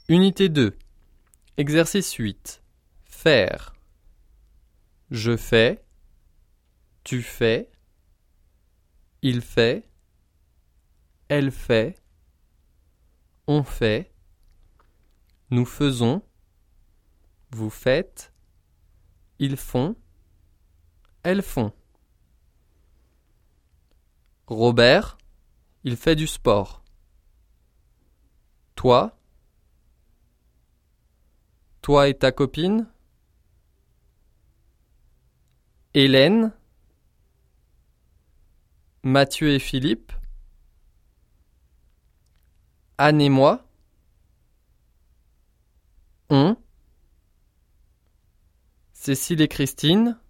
Unité 2. Exercice 8. Faire. Je fais. Tu fais. Il fait. Elle fait. On fait. Nous faisons. Vous faites. Ils font. Elles font. Robert, il fait du sport. Toi et ta copine. Hélène, Mathieu et Philippe. Anne et moi. On. Cécile et Christine.